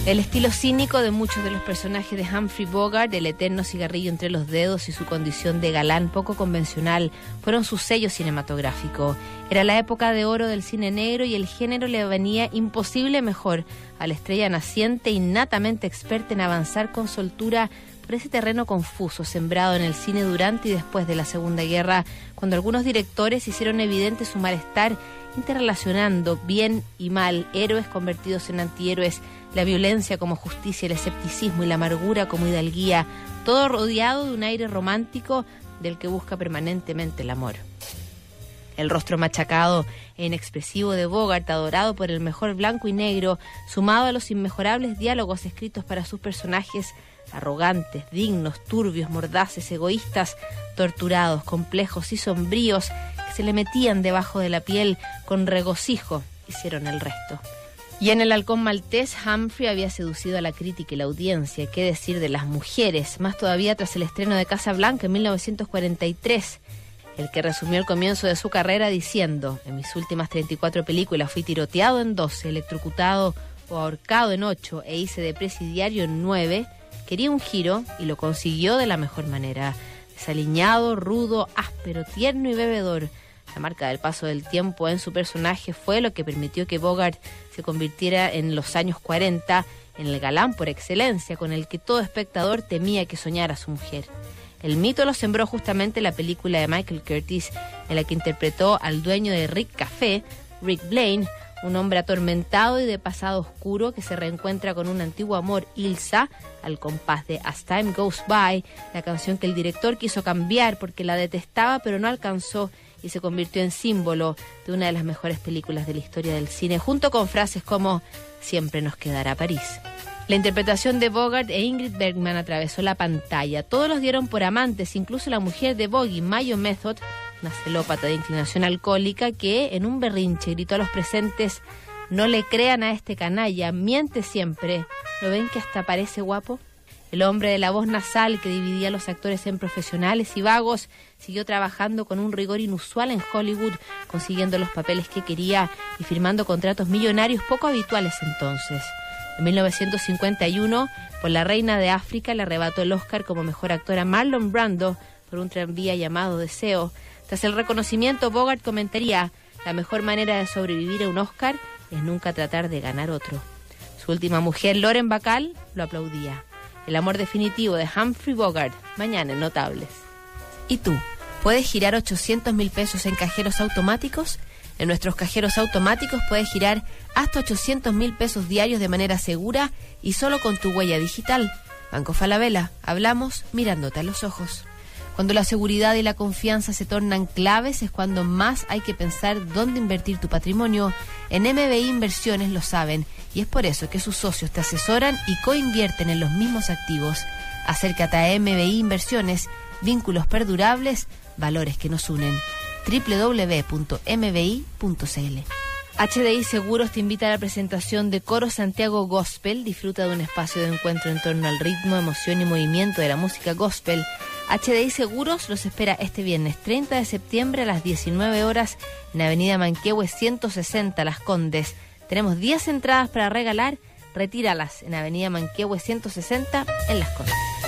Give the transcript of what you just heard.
El estilo cínico de muchos de los personajes de Humphrey Bogart, el eterno cigarrillo entre los dedos y su condición de galán poco convencional fueron su sello cinematográfico. Era la época de oro del cine negro y el género le venía imposible mejor a la estrella naciente, innatamente experta en avanzar con soltura por ese terreno confuso sembrado en el cine durante y después de la Segunda Guerra, cuando algunos directores hicieron evidente su malestar interrelacionando bien y mal, héroes convertidos en antihéroes, la violencia como justicia, el escepticismo y la amargura como hidalguía, todo rodeado de un aire romántico del que busca permanentemente el amor. El rostro machacado e inexpresivo de Bogart, adorado por el mejor blanco y negro, sumado a los inmejorables diálogos escritos para sus personajes, arrogantes, dignos, turbios, mordaces, egoístas, torturados, complejos y sombríos, que se le metían debajo de la piel con regocijo, hicieron el resto. Y en El halcón maltés, Humphrey había seducido a la crítica y la audiencia, qué decir de las mujeres, más todavía tras el estreno de Casablanca en 1943, el que resumió el comienzo de su carrera diciendo: en mis últimas 34 películas fui tiroteado en 12, electrocutado o ahorcado en 8 e hice de presidiario en 9, quería un giro y lo consiguió de la mejor manera, desaliñado, rudo, áspero, tierno y bebedor. La marca del paso del tiempo en su personaje fue lo que permitió que Bogart se convirtiera en los años 40 en el galán por excelencia con el que todo espectador temía que soñara su mujer. El mito lo sembró justamente la película de Michael Curtiz, en la que interpretó al dueño de Rick Café, Rick Blaine, un hombre atormentado y de pasado oscuro que se reencuentra con un antiguo amor, Ilsa, al compás de As Time Goes By, la canción que el director quiso cambiar porque la detestaba pero no alcanzó y se convirtió en símbolo de una de las mejores películas de la historia del cine, junto con frases como «Siempre nos quedará París». La interpretación de Bogart e Ingrid Bergman atravesó la pantalla. Todos los dieron por amantes, incluso la mujer de Bogey, Mayo Method, una celópata de inclinación alcohólica que, en un berrinche, gritó a los presentes: «No le crean a este canalla, miente siempre. ¿Lo ven que hasta parece guapo?». El hombre de la voz nasal que dividía a los actores en profesionales y vagos siguió trabajando con un rigor inusual en Hollywood, consiguiendo los papeles que quería y firmando contratos millonarios poco habituales entonces. En 1951, por La Reina de África, le arrebató el Oscar como mejor actor a Marlon Brando por un tranvía llamado Deseo. Tras el reconocimiento, Bogart comentaría: «La mejor manera de sobrevivir a un Oscar es nunca tratar de ganar otro». Su última mujer, Lauren Bacall, lo aplaudía. El amor definitivo de Humphrey Bogart, mañana en Notables. ¿Y tú? ¿Puedes girar 800.000 pesos en cajeros automáticos? En nuestros cajeros automáticos puedes girar hasta 800.000 pesos diarios de manera segura y solo con tu huella digital. Banco Falabella, hablamos mirándote a los ojos. Cuando la seguridad y la confianza se tornan claves es cuando más hay que pensar dónde invertir tu patrimonio. En MBI Inversiones lo saben y es por eso que sus socios te asesoran y coinvierten en los mismos activos. Acércate a MBI Inversiones, vínculos perdurables, valores que nos unen. www.mbi.cl. HDI Seguros te invita a la presentación de Coro Santiago Gospel. Disfruta de un espacio de encuentro en torno al ritmo, emoción y movimiento de la música gospel. HDI Seguros los espera este viernes 30 de septiembre a las 19 horas en Avenida Manquehue 160 Las Condes. Tenemos 10 entradas para regalar, retíralas en Avenida Manquehue 160 en Las Condes.